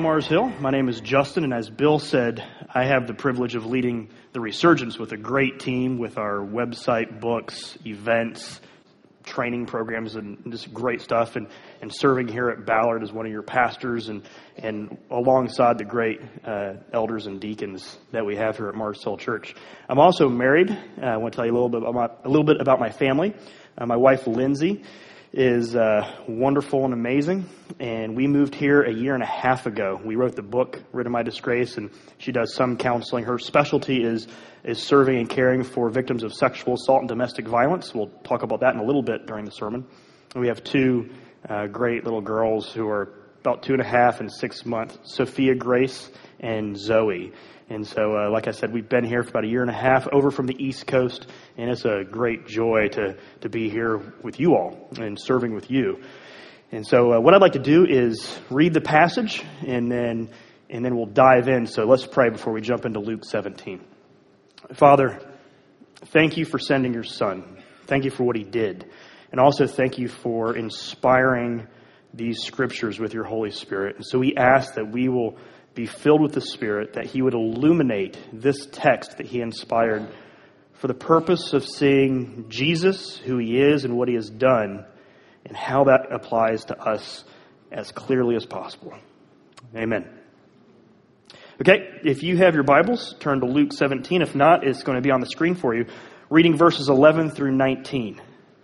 from Mars Hill. My name is Justin, and as Bill said, I have the privilege of leading the Resurgence with a great team with our website, books, events, training programs, and just great stuff, and serving here at Ballard as one of your pastors, and alongside the great elders and deacons that we have here at Mars Hill Church. I'm also married. I want to tell you a little bit about my family. My wife, Lindsay, is wonderful and amazing, and we moved here a year and a half ago. We wrote the book, Rid of My Disgrace, and she does some counseling. Her specialty is serving and caring for victims of sexual assault and domestic violence. We'll talk about that in a little bit during the sermon. And we have two great little girls who are about 2.5 and 6 months, Sophia Grace and Zoe. And so, like I said, we've been here for about a year and a half over from the East Coast, and it's a great joy to be here with you all and serving with you. And so what I'd like to do is read the passage, and then we'll dive in. So let's pray before we jump into Luke 17. Father, thank you for sending your Son. Thank you for what he did. And also thank you for inspiring these scriptures with your Holy Spirit. And so we ask that we will be filled with the Spirit, that he would illuminate this text that he inspired for the purpose of seeing Jesus, who he is and what he has done, and how that applies to us as clearly as possible. Amen. Okay, if you have your Bibles, turn to Luke 17. If not, it's going to be on the screen for you, reading verses 11 through 19.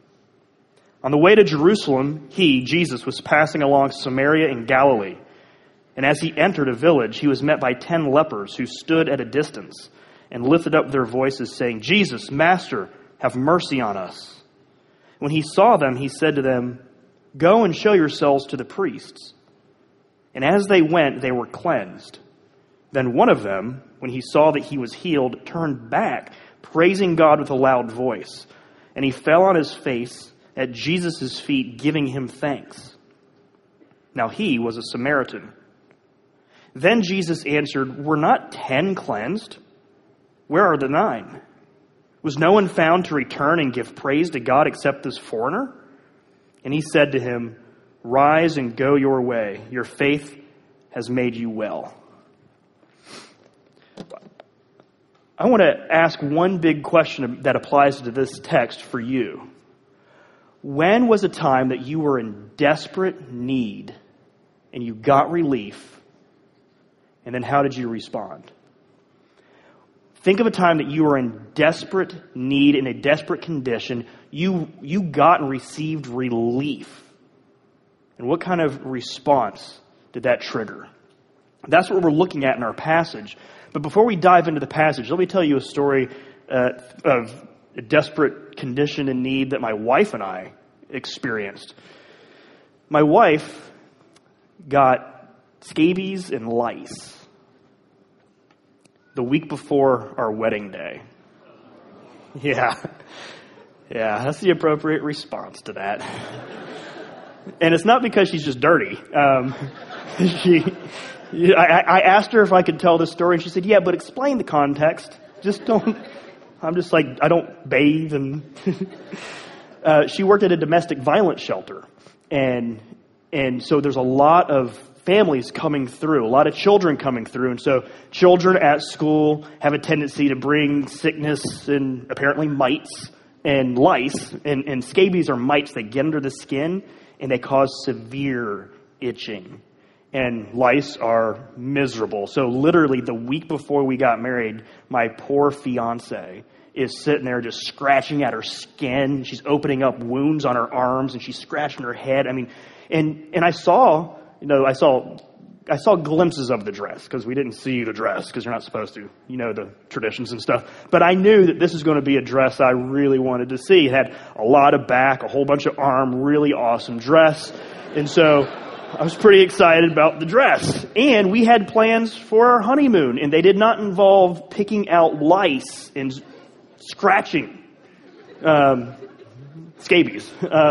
On the way to Jerusalem, he, Jesus, was passing along Samaria and Galilee. And as he entered a village, he was met by 10 lepers who stood at a distance and lifted up their voices, saying, "Jesus, Master, have mercy on us." When he saw them, he said to them, "Go and show yourselves to the priests." And as they went, they were cleansed. Then one of them, when he saw that he was healed, turned back, praising God with a loud voice. And he fell on his face at Jesus' feet, giving him thanks. Now he was a Samaritan. Then Jesus answered, "Were not 10 cleansed? Where are the 9? Was no one found to return and give praise to God except this foreigner?" And he said to him, "Rise and go your way. Your faith has made you well." I want to ask one big question that applies to this text for you. When was a time that you were in desperate need and you got relief? And then how did you respond? Think of a time that you were in desperate need, in a desperate condition. You got and received relief. And what kind of response did that trigger? That's what we're looking at in our passage. But before we dive into the passage, let me tell you a story of a desperate condition and need that my wife and I experienced. My wife got scabies and lice the week before our wedding day. Yeah, that's the appropriate response to that. And it's not because she's just dirty. I asked her if I could tell this story, and she said, "Yeah, but explain the context. Just don't." I'm just like, I don't bathe. And she worked at a domestic violence shelter. And so there's a lot of families coming through, a lot of children coming through. And so children at school have a tendency to bring sickness and apparently mites and lice. And scabies are mites that get under the skin and they cause severe itching. And lice are miserable. So literally the week before we got married, my poor fiance is sitting there just scratching at her skin. She's opening up wounds on her arms and she's scratching her head. I mean, and I saw glimpses of the dress because we didn't see the dress because you're not supposed to, the traditions and stuff. But I knew that this is going to be a dress I really wanted to see. It had a lot of back, a whole bunch of arm, really awesome dress. And so I was pretty excited about the dress. And we had plans for our honeymoon, and they did not involve picking out lice and scratching scabies.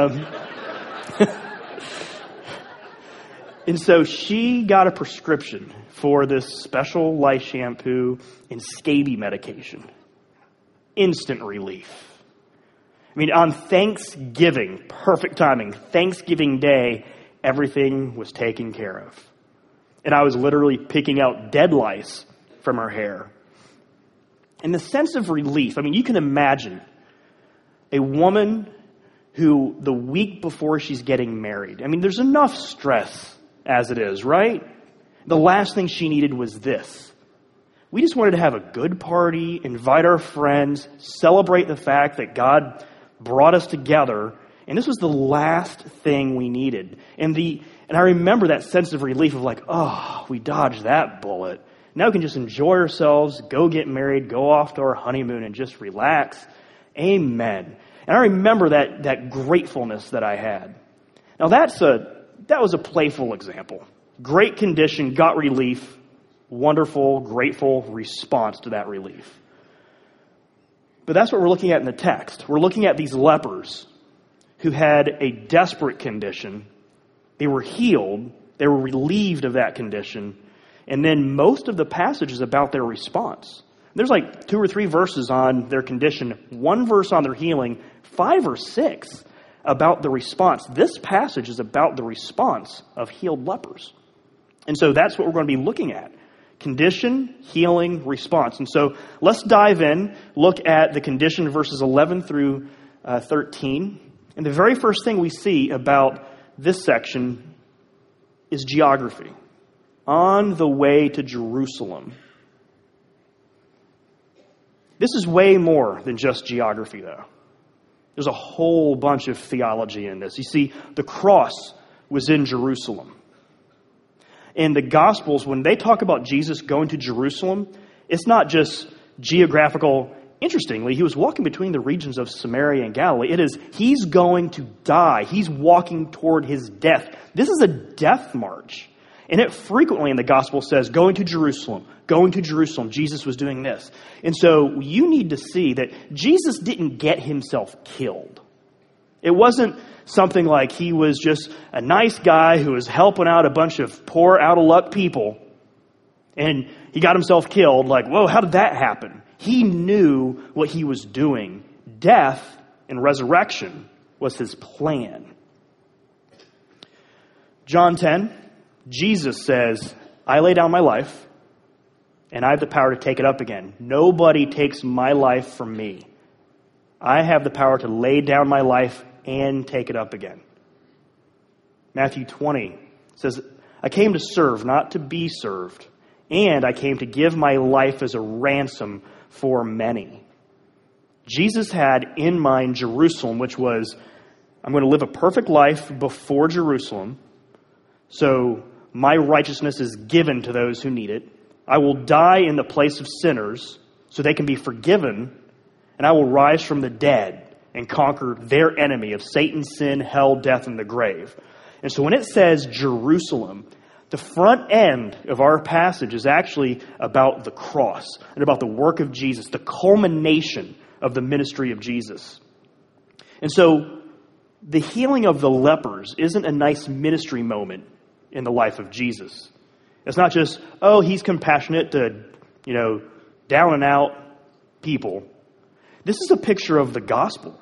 And so she got a prescription for this special lice shampoo and scabies medication. Instant relief. I mean, on Thanksgiving, perfect timing, Thanksgiving Day, everything was taken care of. and I was literally picking out dead lice from her hair. And the sense of relief, I mean, you can imagine a woman who the week before she's getting married, I mean, there's enough stress as it is, right? The last thing she needed was this. We just wanted to have a good party, invite our friends, celebrate the fact that God brought us together, and this was the last thing we needed. And I remember that sense of relief of like, oh, we dodged that bullet. Now we can just enjoy ourselves, go get married, go off to our honeymoon, and just relax. Amen. And I remember that gratefulness that I had. Now that was a playful example. Great condition, got relief, wonderful, grateful response to that relief. But that's what we're looking at in the text. We're looking at these lepers who had a desperate condition. They were healed. They were relieved of that condition. And then most of the passage is about their response. There's like 2 or 3 verses on their condition, 1 verse on their healing, 5 or 6 about the response. This passage is about the response of healed lepers. And so that's what we're going to be looking at. Condition, healing, response. And so let's dive in, look at the condition verses 11 through 13. And the very first thing we see about this section is geography. On the way to Jerusalem. This is way more than just geography, though. There's a whole bunch of theology in this. You see, the cross was in Jerusalem. In the Gospels, when they talk about Jesus going to Jerusalem, it's not just geographical. Interestingly, he was walking between the regions of Samaria and Galilee. It is, he's going to die. He's walking toward his death. This is a death march. And it frequently in the Gospel says, going to Jerusalem, Jesus was doing this. And so you need to see that Jesus didn't get himself killed. It wasn't something like he was just a nice guy who was helping out a bunch of poor, out-of-luck people, and he got himself killed. Like, whoa, how did that happen? He knew what he was doing. Death and resurrection was his plan. John 10, Jesus says, I lay down my life, and I have the power to take it up again. Nobody takes my life from me. I have the power to lay down my life and take it up again. Matthew 20 says, I came to serve, not to be served. And I came to give my life as a ransom for many. Jesus had in mind Jerusalem, which was, I'm going to live a perfect life before Jerusalem. So my righteousness is given to those who need it. I will die in the place of sinners so they can be forgiven. And I will rise from the dead and conquer their enemy of Satan, sin, hell, death, and the grave. And so when it says Jerusalem, the front end of our passage is actually about the cross and about the work of Jesus, the culmination of the ministry of Jesus. And so the healing of the lepers isn't a nice ministry moment in the life of Jesus. It's not just, oh, he's compassionate to, down and out people. This is a picture of the gospel.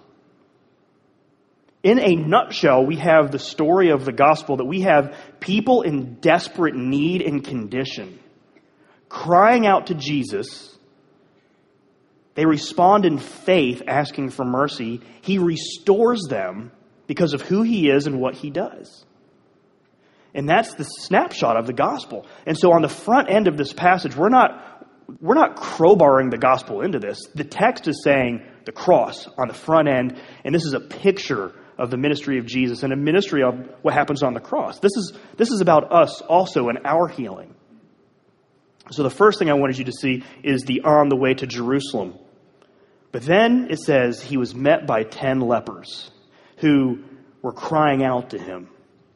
In a nutshell, we have the story of the gospel that we have people in desperate need and condition crying out to Jesus. They respond in faith, asking for mercy. He restores them because of who he is and what he does. And that's the snapshot of the gospel. And so on the front end of this passage, we're not crowbarring the gospel into this. The text is saying the cross on the front end, and this is a picture of the ministry of Jesus and a ministry of what happens on the cross. This is about us also and our healing. So the first thing I wanted you to see is the on the way to Jerusalem. But then it says he was met by 10 lepers who were crying out to him.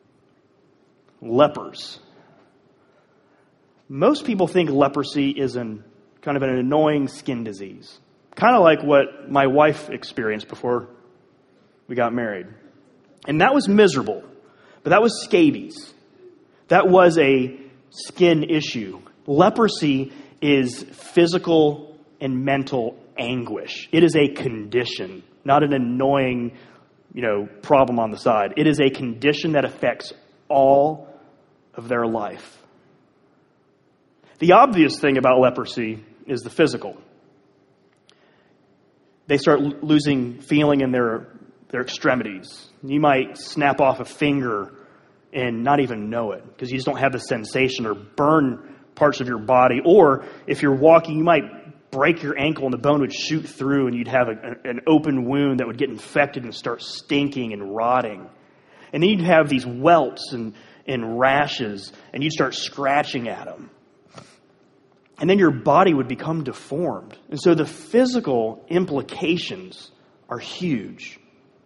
Lepers. Most people think leprosy is kind of an annoying skin disease. Kind of like what my wife experienced before we got married. And that was miserable. But that was scabies. That was a skin issue. Leprosy is physical and mental anguish. It is a condition, not an annoying, problem on the side. It is a condition that affects all of their life. The obvious thing about leprosy is the physical. They start losing feeling in their extremities. You might snap off a finger and not even know it because you just don't have the sensation, or burn parts of your body. Or if you're walking, you might break your ankle and the bone would shoot through and you'd have an open wound that would get infected and start stinking and rotting. And then you'd have these welts and rashes, and you'd start scratching at them. And then your body would become deformed. And so the physical implications are huge.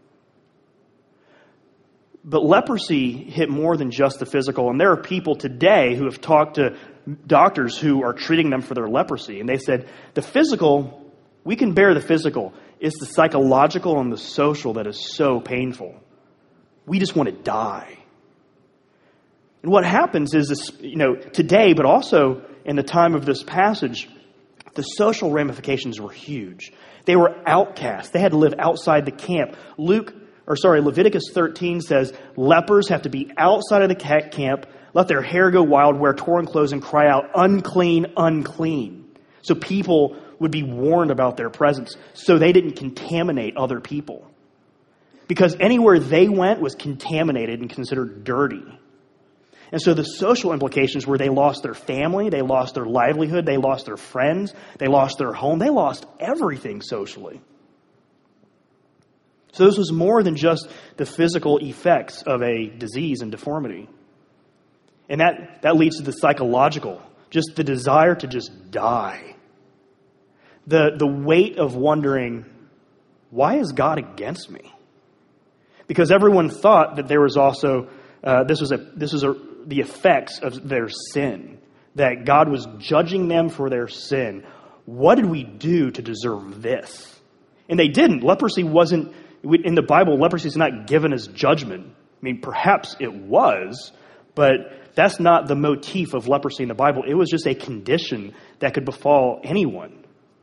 But leprosy hit more than just the physical. And there are people today who have talked to doctors who are treating them for their leprosy. And they said, the physical, we can bear the physical. It's the psychological and the social that is so painful. We just want to die. And what happens is this, today, but also in the time of this passage, the social ramifications were huge. They were outcasts. They had to live outside the camp. Leviticus 13 says, lepers have to be outside of the camp, let their hair go wild, wear torn clothes, and cry out, unclean, unclean. So people would be warned about their presence so they didn't contaminate other people. Because anywhere they went was contaminated and considered dirty. And so the social implications were they lost their family, they lost their livelihood, they lost their friends, they lost their home, they lost everything socially. So this was more than just the physical effects of a disease and deformity. And that leads to the psychological, just the desire to just die. The weight of wondering, why is God against me? Because everyone thought that there was also, the effects of their sin, that God was judging them for their sin. What did we do to deserve this? And they didn't. Leprosy wasn't, in the Bible, leprosy is not given as judgment. I mean, perhaps it was, but that's not the motif of leprosy in the Bible. It was just a condition that could befall anyone.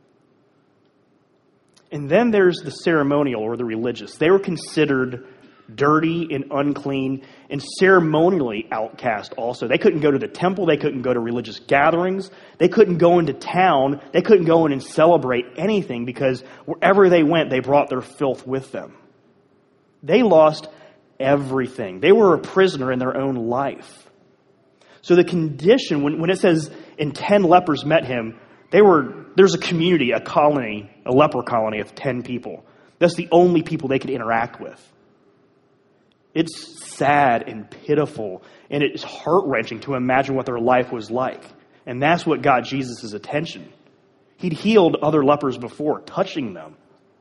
And then there's the ceremonial or the religious. They were considered dirty and unclean and ceremonially outcast also. They couldn't go to the temple. They couldn't go to religious gatherings. They couldn't go into town. They couldn't go in and celebrate anything because wherever they went, they brought their filth with them. They lost everything. They were a prisoner in their own life. So the condition, when it says, and 10 lepers met him, there's a community, a colony, a leper colony of 10 people. That's the only people they could interact with. It's sad and pitiful, and it's heart-wrenching to imagine what their life was like. And that's what got Jesus' attention. He'd healed other lepers before, touching them.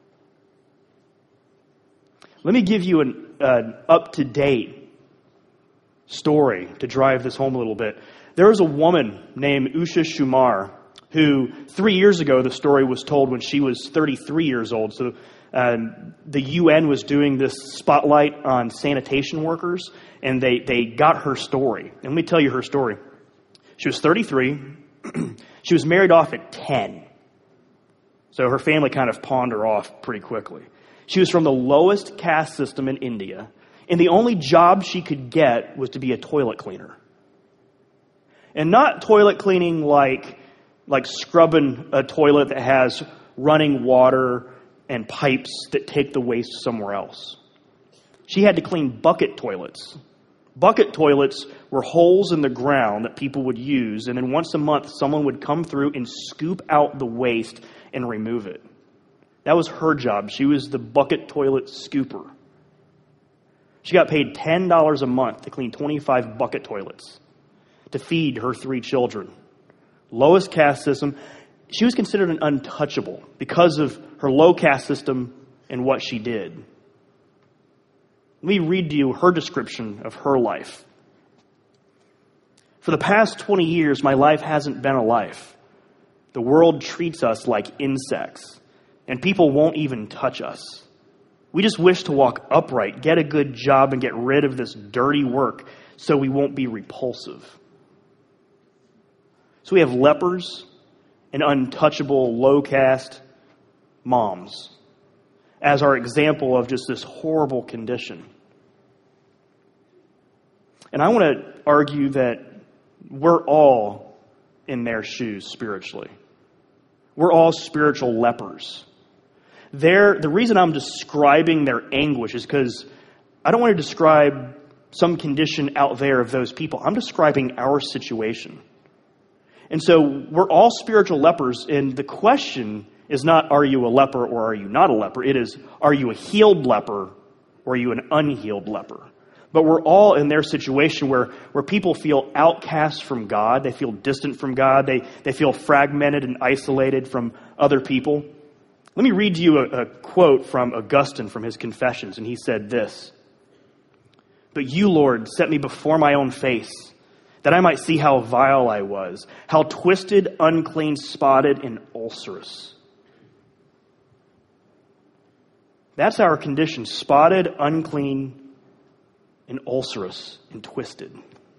Let me give you an up-to-date story to drive this home a little bit. There was a woman named Usha Shumar who 3 years ago, the story was told when she was 33 years old. So the UN was doing this spotlight on sanitation workers, and they got her story. And let me tell you her story. She was 33. She was married off at 10. So her family kind of pawned her off pretty quickly. She was from the lowest caste system in India, and the only job she could get was to be a toilet cleaner. And not toilet cleaning like scrubbing a toilet that has running water and pipes that take the waste somewhere else. She had to clean bucket toilets. Bucket toilets were holes in the ground that people would use, and then once a month, someone would come through and scoop out the waste and remove it. That was her job. She was the bucket toilet scooper. She got paid $10 a month to clean 25 bucket toilets to feed her 3 children. Lowest caste system. She was considered an untouchable because of her low caste system and what she did. Let me read to you her description of her life. For the past 20 years, my life hasn't been a life. The world treats us like insects, and people won't even touch us. We just wish to walk upright, get a good job, and get rid of this dirty work so we won't be repulsive. So we have lepers and untouchable, low-caste moms as our example of just this horrible condition. And I want to argue that we're all in their shoes spiritually. We're all spiritual lepers. The reason I'm describing their anguish is because I don't want to describe some condition out there of those people. I'm describing our situation. And so we're all spiritual lepers, and the question is not, are you a leper or are you not a leper? It is, are you a healed leper or are you an unhealed leper? But we're all in their situation where people feel outcast from God. They feel distant from God. They feel fragmented and isolated from other people. Let me read to you a quote from Augustine from his Confessions, and he said this: "But you, Lord, set me before my own face, that I might see how vile I was, how twisted, unclean, spotted, and ulcerous." That's our condition: spotted, unclean, and ulcerous, and twisted.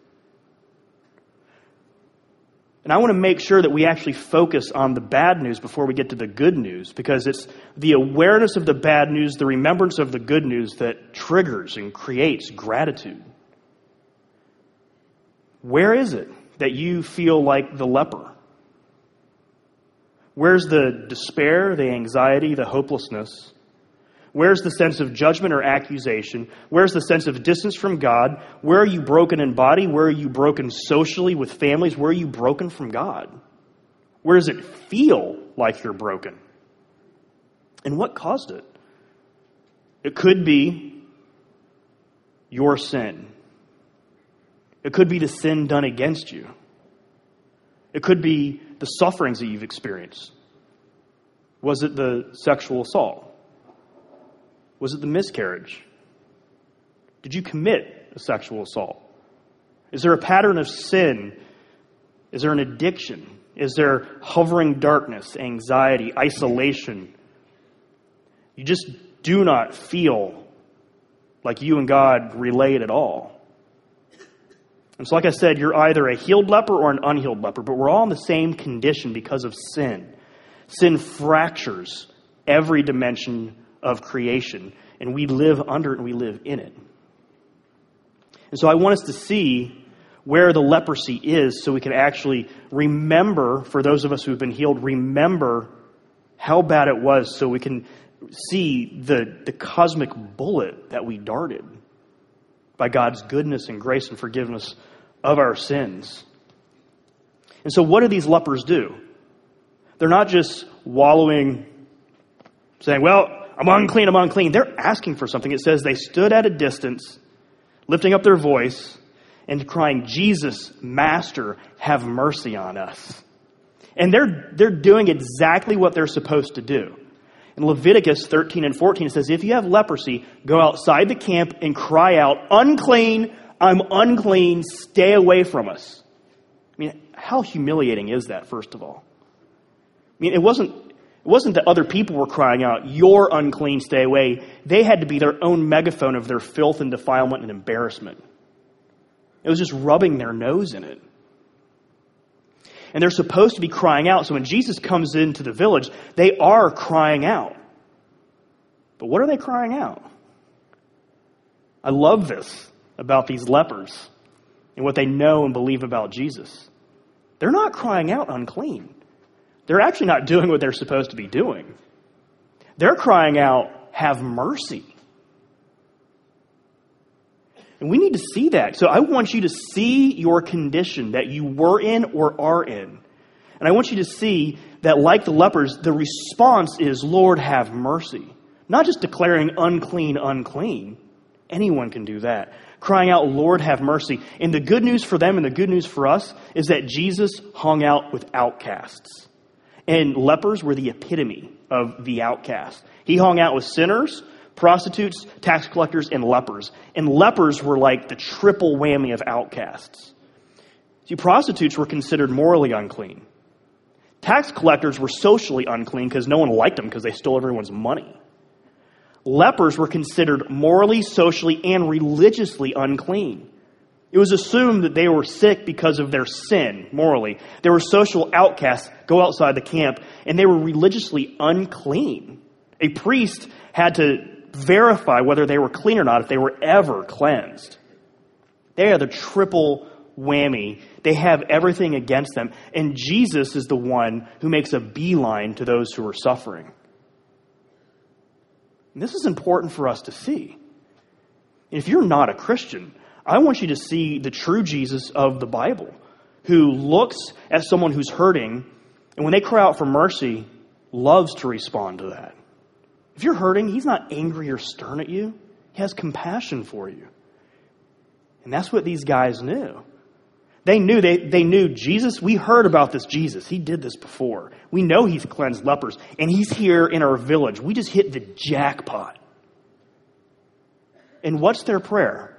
And I want to make sure that we actually focus on the bad news before we get to the good news, because it's the awareness of the bad news, the remembrance of the good news, that triggers and creates gratitude. Where is it that you feel like the leper? Where's the despair, the anxiety, the hopelessness? Where's the sense of judgment or accusation? Where's the sense of distance from God? Where are you broken in body? Where are you broken socially with families? Where are you broken from God? Where does it feel like you're broken? And what caused it? It could be your sin. It could be the sin done against you. It could be the sufferings that you've experienced. Was it the sexual assault? Was it the miscarriage? Did you commit a sexual assault? Is there a pattern of sin? Is there an addiction? Is there hovering darkness, anxiety, isolation? You just do not feel like you and God relate at all. And so, like I said, you're either a healed leper or an unhealed leper, but we're all in the same condition because of sin. Sin fractures every dimension of creation, and we live under it and we live in it. And so I want us to see where the leprosy is so we can actually remember, for those of us who've been healed, remember how bad it was so we can see the cosmic bullet that we darted by God's goodness and grace and forgiveness of our sins. And so what do these lepers do? They're not just wallowing, saying, well, I'm unclean. They're asking for something. It says they stood at a distance, lifting up their voice and crying, "Jesus, Master, have mercy on us." And they're doing exactly what they're supposed to do. In Leviticus 13 and 14, it says, if you have leprosy, go outside the camp and cry out, "Unclean, I'm unclean, stay away from us." I mean, how humiliating is that, first of all? I mean, it wasn't that other people were crying out, "You're unclean, stay away." They had to be their own megaphone of their filth and defilement and embarrassment. It was just rubbing their nose in it. And they're supposed to be crying out. So when Jesus comes into the village, they are crying out. But what are they crying out? I love this about these lepers and what they know and believe about Jesus. They're not crying out unclean. They're actually not doing what they're supposed to be doing. They're crying out, "Have mercy." And we need to see that. So I want you to see your condition that you were in or are in. And I want you to see that, like the lepers, the response is, "Lord, have mercy." Not just declaring unclean, unclean. Anyone can do that. Crying out, "Lord, have mercy." And the good news for them and the good news for us is that Jesus hung out with outcasts. And lepers were the epitome of the outcast. He hung out with sinners, prostitutes, tax collectors, and lepers. And lepers were like the triple whammy of outcasts. See, prostitutes were considered morally unclean. Tax collectors were socially unclean because no one liked them because they stole everyone's money. Lepers were considered morally, socially, and religiously unclean. It was assumed that they were sick because of their sin, morally. They were social outcasts, go outside the camp, and they were religiously unclean. A priest had to verify whether they were clean or not if they were ever cleansed. They are the triple whammy. They have everything against them. And Jesus is the one who makes a beeline to those who are suffering. And this is important for us to see. If you're not a Christian, I want you to see the true Jesus of the Bible, who looks at someone who's hurting, and when they cry out for mercy, loves to respond to that. If you're hurting, he's not angry or stern at you. He has compassion for you. And that's what these guys knew. They knew Jesus. We heard about this Jesus. He did this before. We know he's cleansed lepers, and he's here in our village. We just hit the jackpot. And what's their prayer?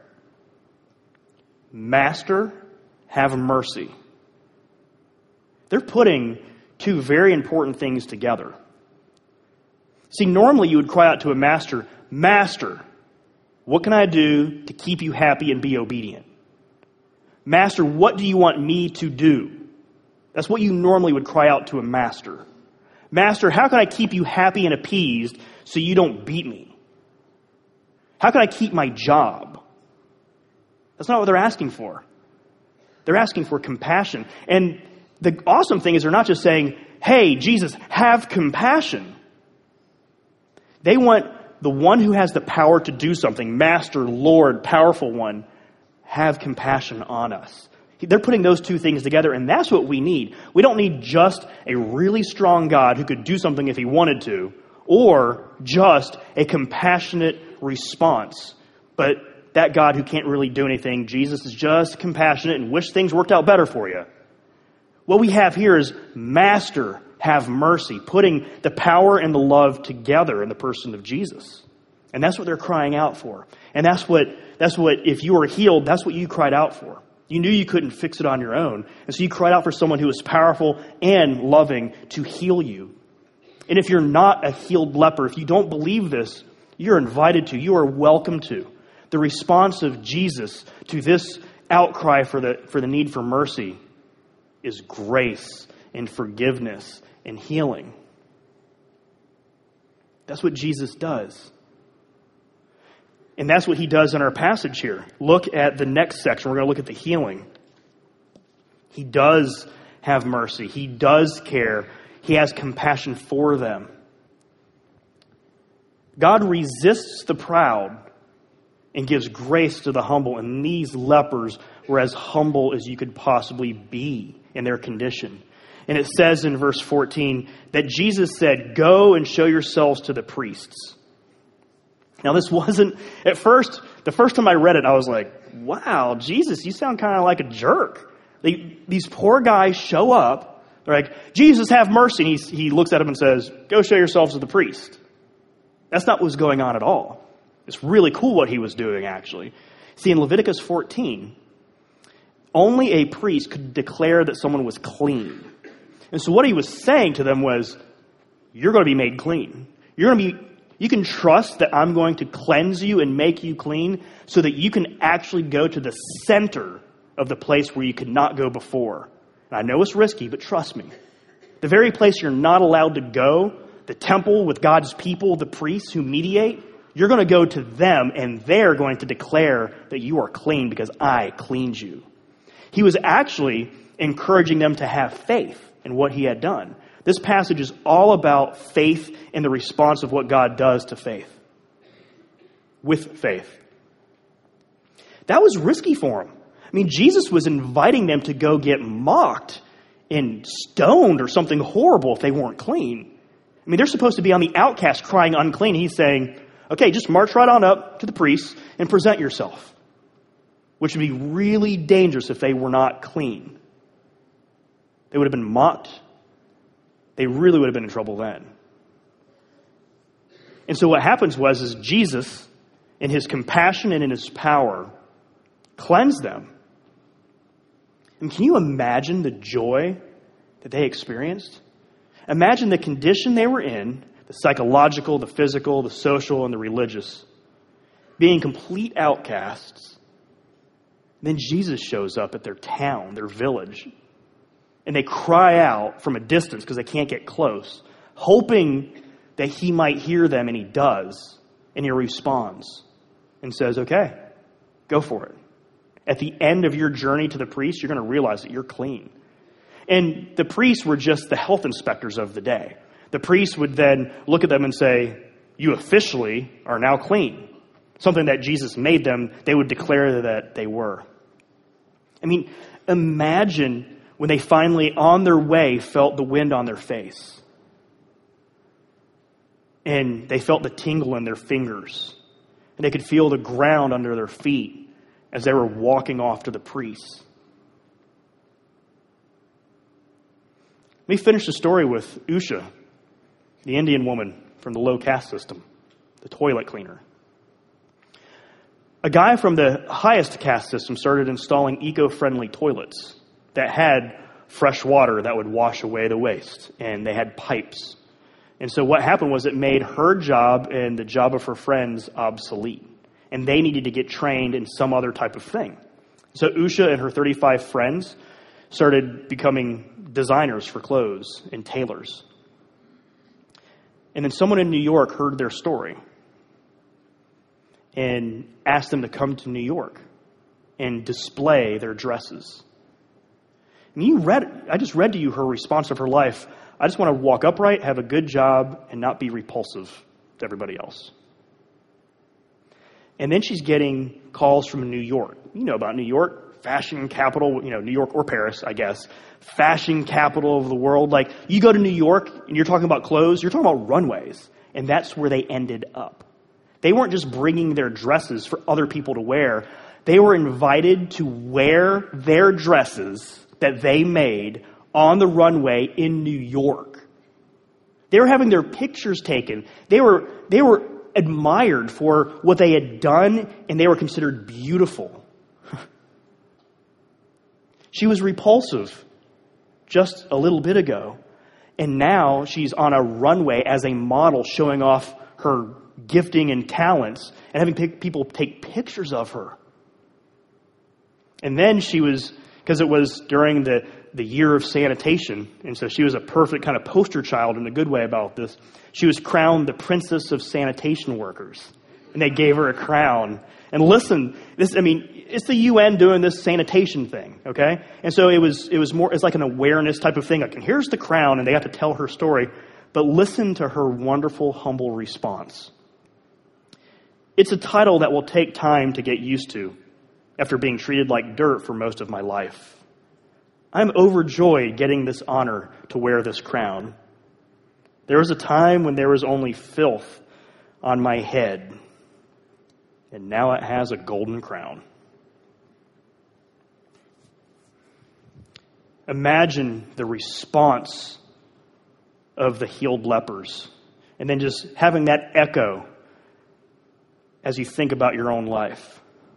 Master, have mercy. They're putting two very important things together. See, normally you would cry out to a master, Master, what can I do to keep you happy and be obedient? Master, what do you want me to do? That's what you normally would cry out to a master. Master, how can I keep you happy and appeased so you don't beat me? How can I keep my job? That's not what they're asking for. They're asking for compassion. And the awesome thing is they're not just saying, hey, Jesus, have compassion. They want the one who has the power to do something, Master, Lord, powerful one, have compassion on us. They're putting those two things together, and that's what we need. We don't need just a really strong God who could do something if he wanted to, or just a compassionate response. But that God who can't really do anything, Jesus is just compassionate and wish things worked out better for you. What we have here is Master, have mercy, putting the power and the love together in the person of Jesus. And that's what they're crying out for. And that's what, if you were healed, that's what you cried out for. You knew you couldn't fix it on your own. And so you cried out for someone who is powerful and loving to heal you. And if you're not a healed leper, if you don't believe this, you're invited to, you are welcome to. The response of Jesus to this outcry for the need for mercy is grace and forgiveness and healing. That's what Jesus does. And that's what he does in our passage here. Look at the next section. We're going to look at the healing. He does have mercy. He does care. He has compassion for them. God resists the proud and gives grace to the humble. And these lepers were as humble as you could possibly be in their condition. And it says in verse 14 that Jesus said, go and show yourselves to the priests. Now this wasn't, at first, the first time I read it, I was like, wow, Jesus, you sound kind of like a jerk. These poor guys show up. They're like, Jesus, have mercy. And he looks at them and says, go show yourselves to the priest. That's not what was going on at all. It's really cool what he was doing, actually. See, in Leviticus 14, only a priest could declare that someone was clean. And so what he was saying to them was, you're going to be made clean. You can trust that I'm going to cleanse you and make you clean so that you can actually go to the center of the place where you could not go before. And I know it's risky, but trust me. The very place you're not allowed to go, the temple with God's people, the priests who mediate, you're going to go to them and they're going to declare that you are clean because I cleaned you. He was actually encouraging them to have faith in what he had done. This passage is all about faith and the response of what God does to faith. With faith. That was risky for him. I mean, Jesus was inviting them to go get mocked and stoned or something horrible if they weren't clean. I mean, they're supposed to be on the outcast crying unclean. He's saying, okay, just march right on up to the priests and present yourself. Which would be really dangerous if they were not clean. They would have been mocked. They really would have been in trouble then. And so what happens is Jesus, in his compassion and in his power, cleansed them. And can you imagine the joy that they experienced? Imagine the condition they were in, the psychological, the physical, the social, and the religious, being complete outcasts. Then Jesus shows up at their town, their village, and they cry out from a distance because they can't get close, hoping that he might hear them, and he does. And he responds and says, okay, go for it. At the end of your journey to the priest, you're going to realize that you're clean. And the priests were just the health inspectors of the day. The priest would then look at them and say, you officially are now clean. Something that Jesus made them, they would declare that they were. I mean, imagine when they finally, on their way, felt the wind on their face. And they felt the tingle in their fingers. And they could feel the ground under their feet as they were walking off to the priest. Let me finish the story with Usha, the Indian woman from the low caste system, the toilet cleaner. A guy from the highest caste system started installing eco-friendly toilets that had fresh water that would wash away the waste, and they had pipes. And so what happened was it made her job and the job of her friends obsolete, and they needed to get trained in some other type of thing. So Usha and her 35 friends started becoming designers for clothes and tailors. And then someone in New York heard their story and asked them to come to New York and display their dresses. And I just read to you her response of her life. I just want to walk upright, have a good job, and not be repulsive to everybody else. And then she's getting calls from New York. You know about New York, fashion capital, New York or Paris, I guess. Fashion capital of the world. Like, you go to New York and you're talking about clothes, you're talking about runways. And that's where they ended up. They weren't just bringing their dresses for other people to wear. They were invited to wear their dresses that they made on the runway in New York. They were having their pictures taken. They were admired for what they had done, and they were considered beautiful. She was repulsive just a little bit ago, and now she's on a runway as a model showing off her gifting and talents and having people take pictures of her. And then because it was during the year of sanitation, and so she was a perfect kind of poster child in a good way about this. She was crowned the Princess of Sanitation Workers, and they gave her a crown. And listen, it's the UN doing this sanitation thing, okay? And so it's like an awareness type of thing. Like, and here's the crown, and they have to tell her story. But listen to her wonderful, humble response. It's a title that will take time to get used to after being treated like dirt for most of my life. I'm overjoyed getting this honor to wear this crown. There was a time when there was only filth on my head, and now it has a golden crown. Imagine the response of the healed lepers, and then just having that echo as you think about your own life.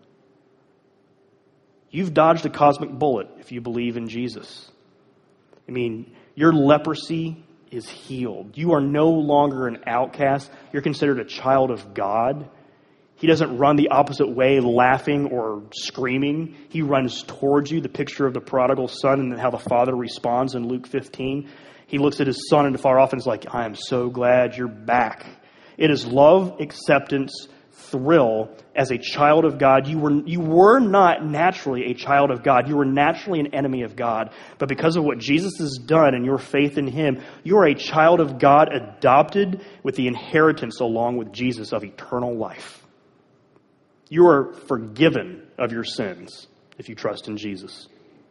You've dodged a cosmic bullet if you believe in Jesus. Your leprosy is healed. You are no longer an outcast. You're considered a child of God. He doesn't run the opposite way, laughing or screaming. He runs towards you, the picture of the prodigal son and how the father responds in Luke 15. He looks at his son and far off and is like, I am so glad you're back. It is love, acceptance, thrill as a child of God. You were not naturally a child of God. You were naturally an enemy of God. But because of what Jesus has done and your faith in him, you are a child of God, adopted with the inheritance along with Jesus of eternal life. You are forgiven of your sins if you trust in Jesus.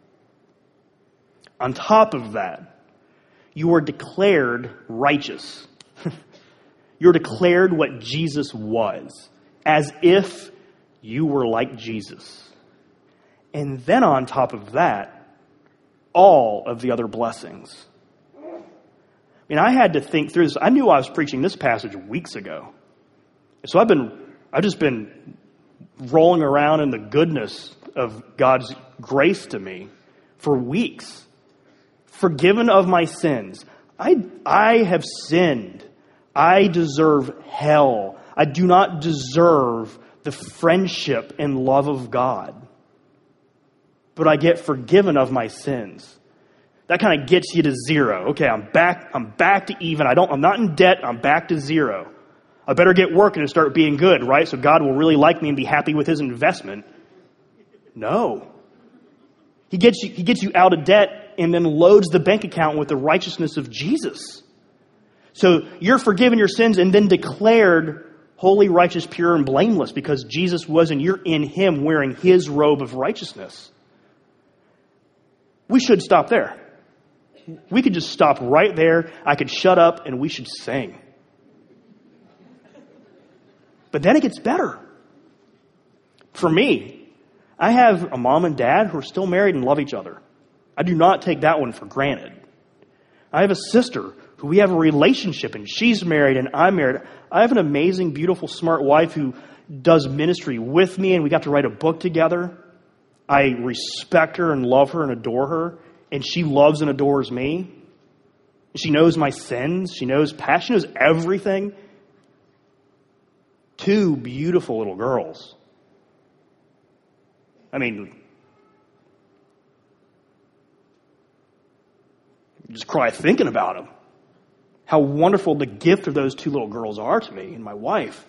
On top of that, you are declared righteous. You're declared what Jesus was, as if you were like Jesus. And then on top of that, all of the other blessings. I had to think through this. I knew I was preaching this passage weeks ago. So I've just been rolling around in the goodness of God's grace to me for weeks. Forgiven of my sins. I have sinned. I deserve hell. I do not deserve the friendship and love of God. But I get forgiven of my sins. That kind of gets you to zero. Okay, I'm back to even. I'm not in debt. I'm back to zero. I better get working and start being good, right? So God will really like me and be happy with his investment. No. He gets you out of debt and then loads the bank account with the righteousness of Jesus. So you're forgiven your sins and then declared holy, righteous, pure, and blameless because Jesus was and you're in him wearing his robe of righteousness. We should stop there. We could just stop right there. I could shut up and we should sing. But then it gets better. For me, I have a mom and dad who are still married and love each other. I do not take that one for granted. I have a sister who we have a relationship and she's married and I'm married. I have an amazing, beautiful, smart wife who does ministry with me and we got to write a book together. I respect her and love her and adore her, and she loves and adores me. She knows my sins. She knows passion. She knows everything. 2 beautiful little girls. I mean, you just cry thinking about them. How wonderful the gift of those 2 little girls are to me and my wife.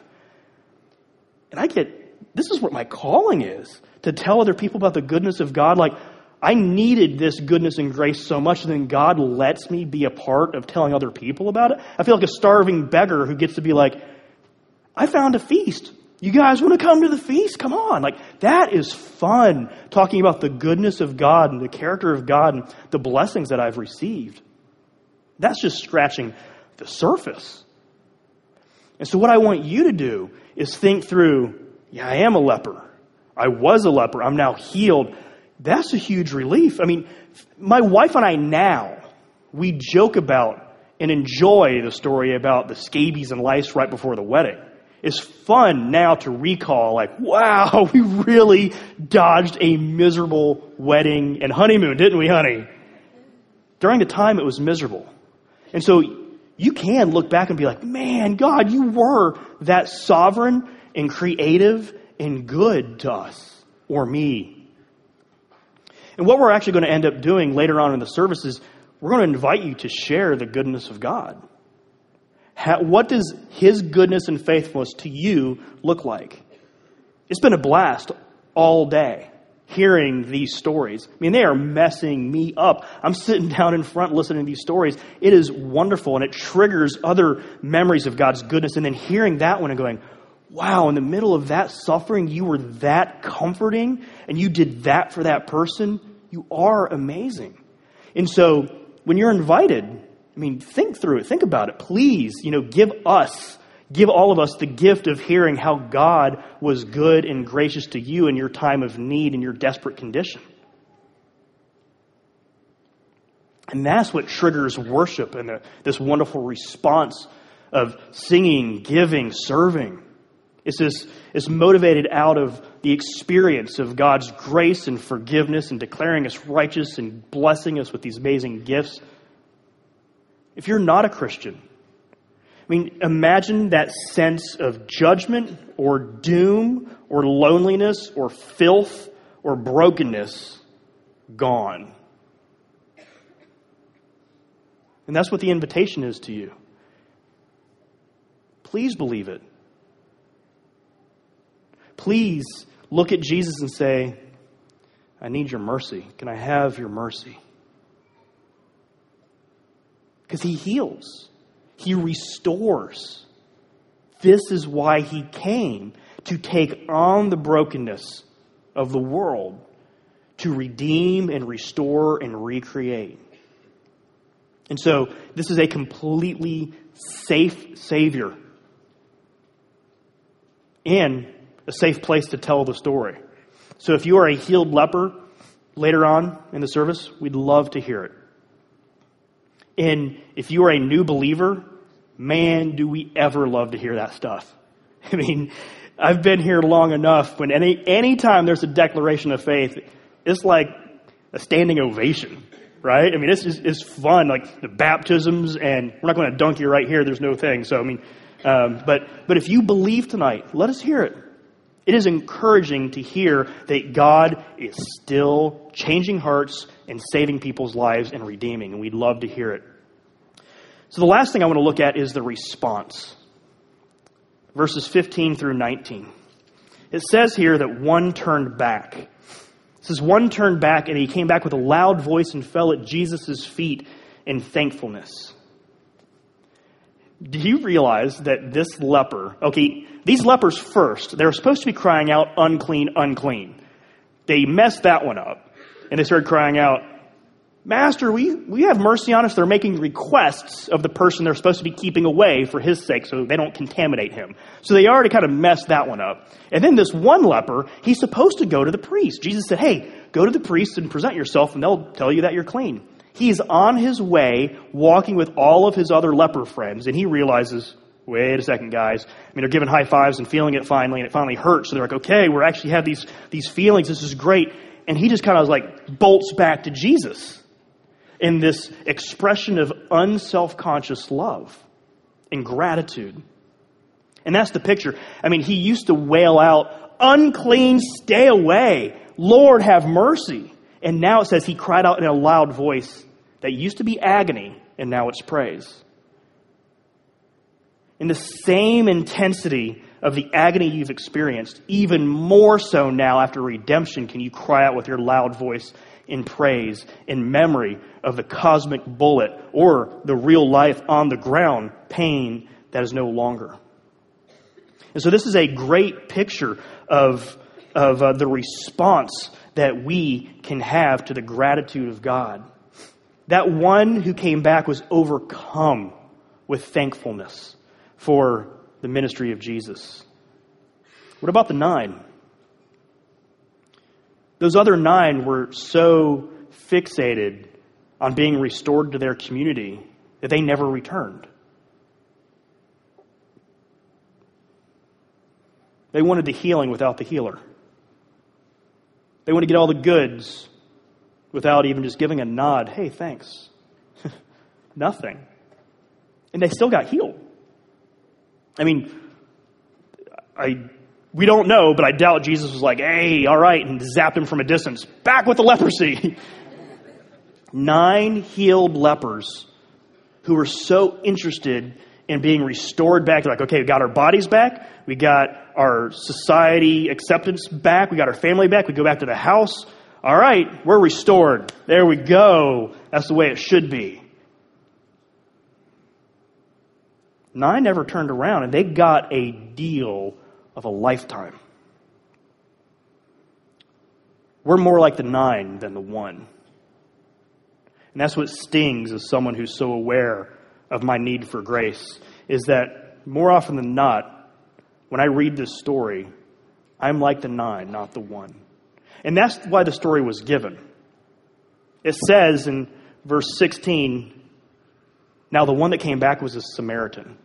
And this is what my calling is, to tell other people about the goodness of God. Like, I needed this goodness and grace so much, and then God lets me be a part of telling other people about it. I feel like a starving beggar who gets to be like, I found a feast. You guys want to come to the feast? Come on. Like, that is fun, talking about the goodness of God and the character of God and the blessings that I've received. That's just scratching the surface. And so what I want you to do is think through, yeah, I am a leper. I was a leper. I'm now healed. That's a huge relief. I mean, my wife and I now, we joke about and enjoy the story about the scabies and lice right before the wedding. It's fun now to recall, like, wow, we really dodged a miserable wedding and honeymoon, didn't we, honey? During the time, it was miserable. And so you can look back and be like, man, God, you were that sovereign and creative and good to us, or me. And what we're actually going to end up doing later on in the service is we're going to invite you to share the goodness of God. What does his goodness and faithfulness to you look like? It's been a blast all day hearing these stories. I mean, they are messing me up. I'm sitting down in front listening to these stories. It is wonderful, and it triggers other memories of God's goodness. And then hearing that one and going, wow, in the middle of that suffering, you were that comforting, and you did that for that person. You are amazing. And so when you're invited, I mean, think through it. Think about it. Please, give all of us the gift of hearing how God was good and gracious to you in your time of need and your desperate condition. And that's what triggers worship and this wonderful response of singing, giving, serving. It's motivated out of the experience of God's grace and forgiveness and declaring us righteous and blessing us with these amazing gifts. If you're not a Christian, I mean, imagine that sense of judgment or doom or loneliness or filth or brokenness gone. And that's what the invitation is to you. Please believe it. Please look at Jesus and say, I need your mercy. Can I have your mercy? Because he heals. He restores. This is why he came, to take on the brokenness of the world, to redeem and restore and recreate. And so this is a completely safe Savior and a safe place to tell the story. So if you are a healed leper later on in the service, we'd love to hear it. And if you are a new believer, man, do we ever love to hear that stuff. I mean, I've been here long enough when any time there's a declaration of faith, it's like a standing ovation, right? I mean, it's fun, like the baptisms, and we're not going to dunk you right here. There's no thing. So, I mean, but if you believe tonight, let us hear it. It is encouraging to hear that God is still changing hearts and saving people's lives and redeeming, and we'd love to hear it. So the last thing I want to look at is the response. Verses 15 through 19. It says here that one turned back. It says, one turned back and he came back with a loud voice and fell at Jesus' feet in thankfulness. Do you realize that this leper, these lepers first, they were supposed to be crying out, unclean, unclean. They messed that one up. And they started crying out, Master, we have mercy on us. They're making requests of the person they're supposed to be keeping away for his sake so they don't contaminate him. So they already kind of messed that one up. And then this one leper, he's supposed to go to the priest. Jesus said, hey, go to the priest and present yourself and they'll tell you that you're clean. He's on his way walking with all of his other leper friends and he realizes, wait a second, guys. They're giving high fives and feeling it finally and it finally hurts. So they're like, okay, we actually have these feelings. This is great. And he just kind of bolts back to Jesus in this expression of unselfconscious love and gratitude. And that's the picture. He used to wail out, unclean, stay away. Lord, have mercy. And now it says he cried out in a loud voice that used to be agony, and now it's praise. In the same intensity of the agony you've experienced, even more so now after redemption, can you cry out with your loud voice in praise, in memory of the cosmic bullet or the real life on the ground pain that is no longer. And so this is a great picture of the response that we can have to the gratitude of God. That one who came back was overcome with thankfulness for the ministry of Jesus. What about the 9? Those other 9 were so fixated on being restored to their community that they never returned. They wanted the healing without the healer. They wanted to get all the goods without even just giving a nod. Hey, thanks. Nothing. And they still got healed. We don't know, but I doubt Jesus was like, hey, all right, and zapped him from a distance. Back with the leprosy. 9 healed lepers who were so interested in being restored back. They're like, okay, we got our bodies back. We got our society acceptance back. We got our family back. We go back to the house. All right, we're restored. There we go. That's the way it should be. 9 never turned around, and they got a deal of a lifetime. We're more like the 9 than the 1. And that's what stings as someone who's so aware of my need for grace, is that more often than not, when I read this story, I'm like the 9, not the 1. And that's why the story was given. It says in verse 16, now the one that came back was a Samaritan.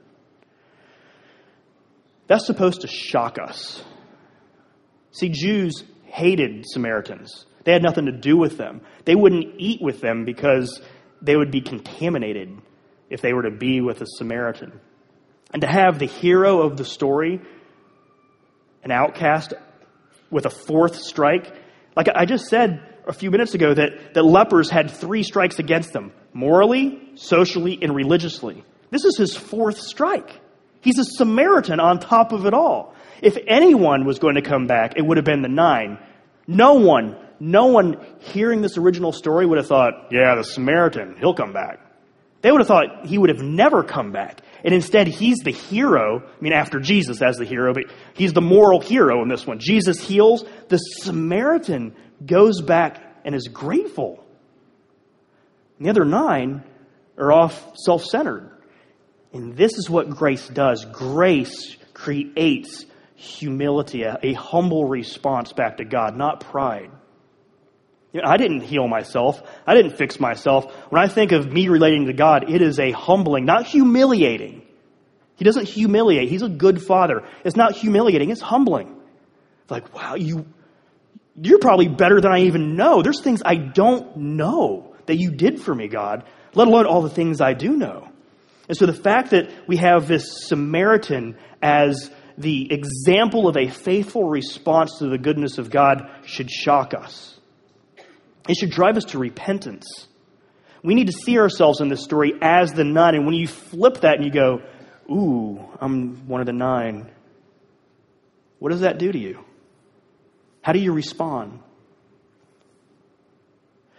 That's supposed to shock us. See, Jews hated Samaritans. They had nothing to do with them. They wouldn't eat with them because they would be contaminated if they were to be with a Samaritan. And to have the hero of the story, an outcast with a 4th strike, like I just said a few minutes ago that lepers had 3 strikes against them, morally, socially, and religiously. This is his 4th strike. He's a Samaritan on top of it all. If anyone was going to come back, it would have been the 9. No one hearing this original story would have thought, yeah, the Samaritan, he'll come back. They would have thought he would have never come back. And instead, he's the hero. After Jesus as the hero, but he's the moral hero in this one. Jesus heals. The Samaritan goes back and is grateful. And the other 9 are off self-centered. And this is what grace does. Grace creates humility, a humble response back to God, not pride. I didn't heal myself. I didn't fix myself. When I think of me relating to God, it is a humbling, not humiliating. He doesn't humiliate. He's a good father. It's not humiliating. It's humbling. It's like, wow, you're probably better than I even know. There's things I don't know that you did for me, God, let alone all the things I do know. And so the fact that we have this Samaritan as the example of a faithful response to the goodness of God should shock us. It should drive us to repentance. We need to see ourselves in this story as the 9. And when you flip that and you go, ooh, I'm one of the 9, what does that do to you? How do you respond?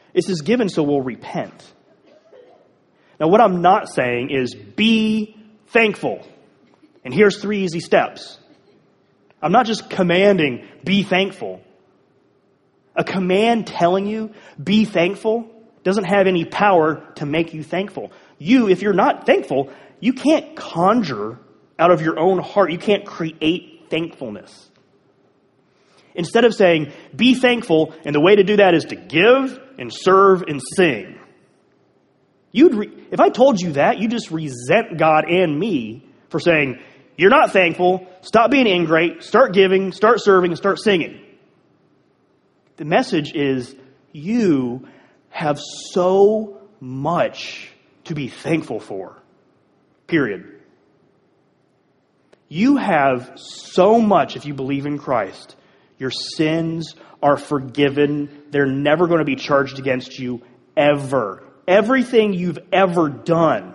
This is given so we'll repent. Now, what I'm not saying is be thankful. And here's 3 easy steps. I'm not just commanding, be thankful. A command telling you, be thankful, doesn't have any power to make you thankful. If you're not thankful, you can't conjure out of your own heart. You can't create thankfulness. Instead of saying, be thankful, and the way to do that is to give and serve and sing. If I told you that, you just resent God and me for saying, you're not thankful, stop being ingrate, start giving, start serving, and start singing. The message is, you have so much to be thankful for. Period. You have so much if you believe in Christ. Your sins are forgiven. They're never going to be charged against you ever. Everything you've ever done,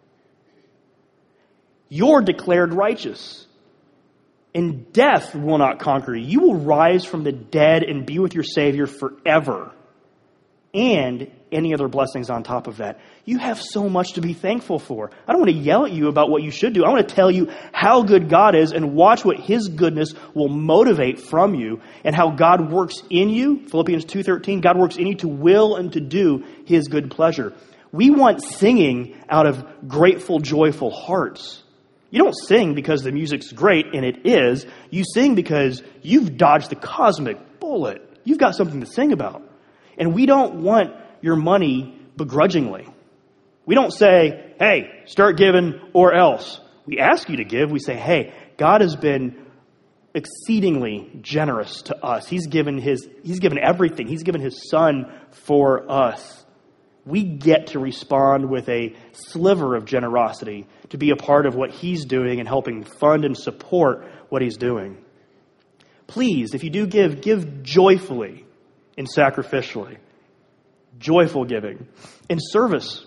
you're declared righteous. And death will not conquer you. You will rise from the dead and be with your Savior forever. And any other blessings on top of that. You have so much to be thankful for. I don't want to yell at you about what you should do. I want to tell you how good God is and watch what His goodness will motivate from you and how God works in you. Philippians 2:13, God works in you to will and to do His good pleasure. We want singing out of grateful, joyful hearts. You don't sing because the music's great, and it is. You sing because you've dodged the cosmic bullet. You've got something to sing about. And we don't want your money begrudgingly. We don't say, hey, start giving or else. We ask you to give. We say, hey, God has been exceedingly generous to us. He's given everything. He's given His Son for us. We get to respond with a sliver of generosity to be a part of what He's doing and helping fund and support what He's doing. Please, if you do give joyfully and sacrificially. Joyful giving. In service,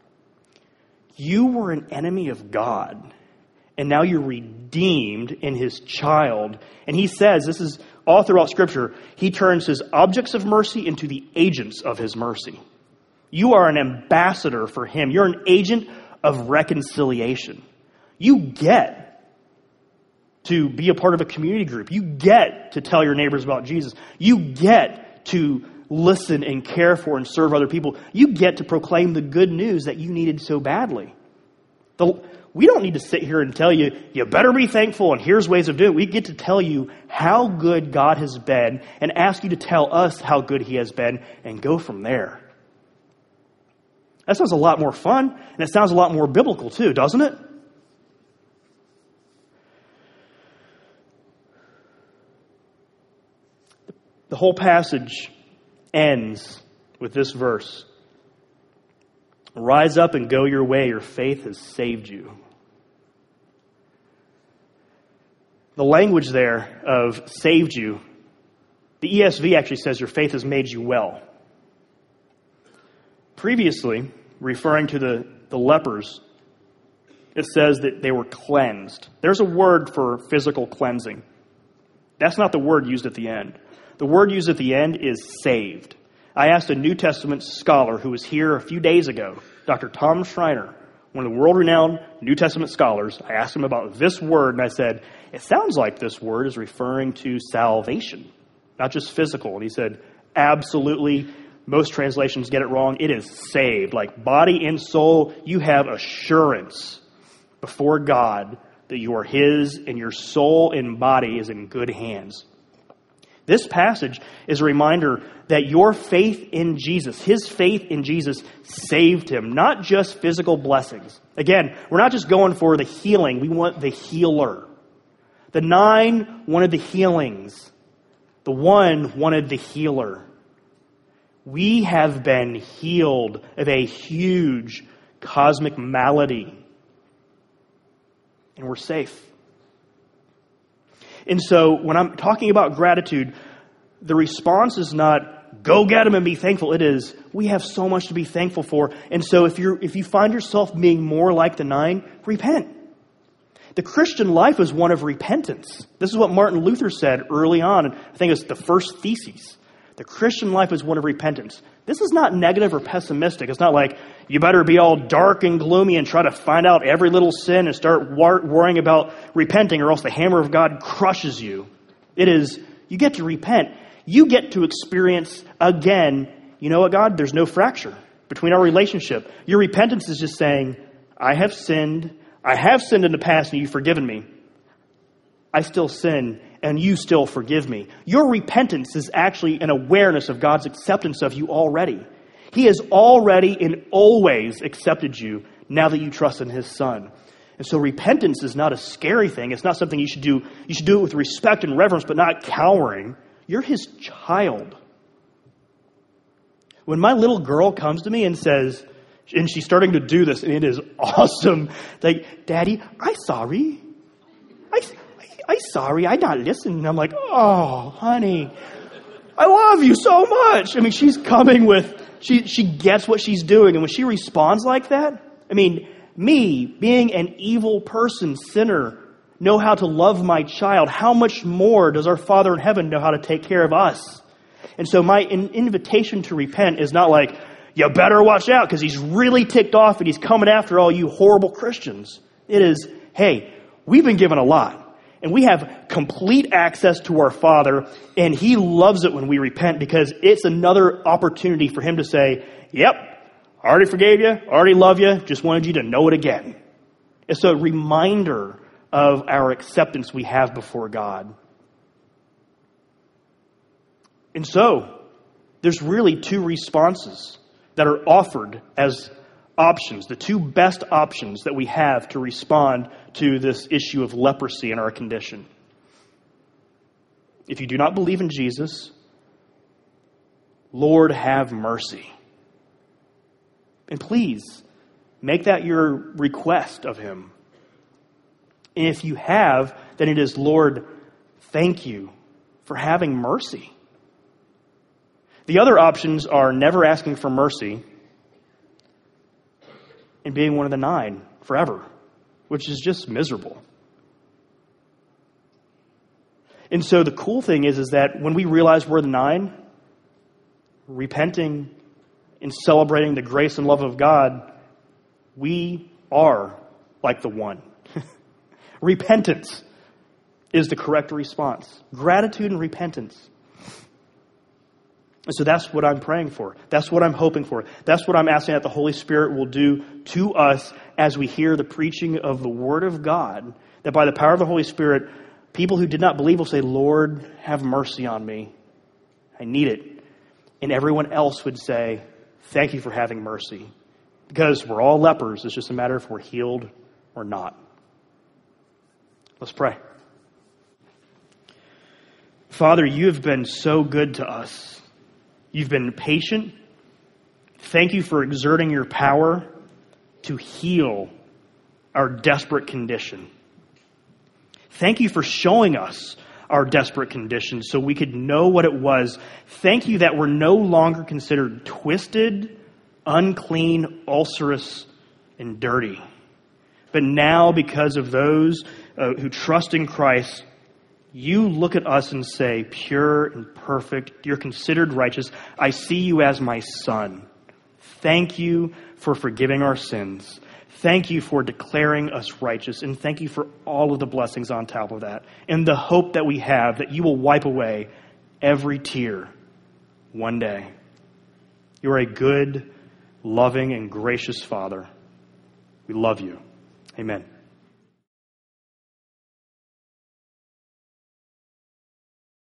you were an enemy of God, and now you're redeemed in His child. And He says, this is all throughout Scripture, He turns His objects of mercy into the agents of His mercy. You are an ambassador for Him. You're an agent of reconciliation. You get to be a part of a community group. You get to tell your neighbors about Jesus. You get to listen and care for and serve other people. You get to proclaim the good news that you needed so badly. We don't need to sit here and tell you, you better be thankful and here's ways of doing it. We get to tell you how good God has been and ask you to tell us how good He has been and go from there. That sounds a lot more fun and it sounds a lot more biblical too, doesn't it? The whole passage ends with this verse. Rise up and go your way. Your faith has saved you. The language there of saved you, the ESV actually says your faith has made you well. Previously, referring to the lepers, it says that they were cleansed. There's a word for physical cleansing. That's not the word used at the end. The word used at the end is saved. I asked a New Testament scholar who was here a few days ago, Dr. Tom Schreiner, one of the world-renowned New Testament scholars. I asked him about this word, and I said, it sounds like this word is referring to salvation, not just physical. And he said, absolutely. Most translations get it wrong. It is saved. Like body and soul, you have assurance before God that you are His and your soul and body is in good hands. This passage is a reminder that your faith in Jesus, His faith in Jesus, saved him. Not just physical blessings. Again, we're not just going for the healing. We want the healer. The 9 wanted the healings. The 1 wanted the healer. We have been healed of a huge cosmic malady. And we're safe. And so when I'm talking about gratitude, the response is not go get them and be thankful. It is we have so much to be thankful for. And so if you find yourself being more like the 9, repent. The Christian life is one of repentance. This is what Martin Luther said early on. I think it's the first thesis. The Christian life is one of repentance. This is not negative or pessimistic. It's not like you better be all dark and gloomy and try to find out every little sin and start worrying about repenting or else the hammer of God crushes you. It is, you get to repent. You get to experience again, you know what, God? There's no fracture between our relationship. Your repentance is just saying, I have sinned. I have sinned in the past and you've forgiven me. I still sin and you still forgive me. Your repentance is actually an awareness of God's acceptance of you already. He has already and always accepted you now that you trust in his Son. And so repentance is not a scary thing. It's not something you should do. You should do it with respect and reverence, but not cowering. You're his child. When my little girl comes to me and says, and she's starting to do this, and it is awesome, like, Daddy, I'm sorry. I'm sorry, I not listening. And I'm like, oh, honey, I love you so much. I mean, she's coming with, she gets what she's doing. And when she responds like that, I mean, me, being an evil person, sinner, know how to love my child. How much more does our Father in heaven know how to take care of us? And so my invitation to repent is not like, you better watch out because he's really ticked off and he's coming after all you horrible Christians. It is, hey, we've been given a lot. And we have complete access to our Father, and he loves it when we repent because it's another opportunity for him to say, yep, I already forgave you, already love you, just wanted you to know it again. It's a reminder of our acceptance we have before God. And so, there's really two responses that are offered as options, the two best options that we have to respond to this issue of leprosy in our condition. If you do not believe in Jesus, Lord, have mercy. And please, make that your request of him. And if you have, then it is, Lord, thank you for having mercy. The other options are never asking for mercy and being one of the 9 forever, which is just miserable. And so the cool thing is that when we realize we're the 9, repenting and celebrating the grace and love of God, we are like the 1. Repentance is the correct response. Gratitude and repentance. And so that's what I'm praying for. That's what I'm hoping for. That's what I'm asking that the Holy Spirit will do to us as we hear the preaching of the Word of God. That by the power of the Holy Spirit, people who did not believe will say, Lord, have mercy on me. I need it. And everyone else would say, thank you for having mercy. Because we're all lepers. It's just a matter if we're healed or not. Let's pray. Father, you have been so good to us. You've been patient. Thank you for exerting your power to heal our desperate condition. Thank you for showing us our desperate condition so we could know what it was. Thank you that we're no longer considered twisted, unclean, ulcerous, and dirty. But now, because of those who trust in Christ, you look at us and say, pure and perfect, you're considered righteous. I see you as my son. Thank you for forgiving our sins. Thank you for declaring us righteous. And thank you for all of the blessings on top of that. And the hope that we have that you will wipe away every tear one day. You are a good, loving, and gracious Father. We love you. Amen.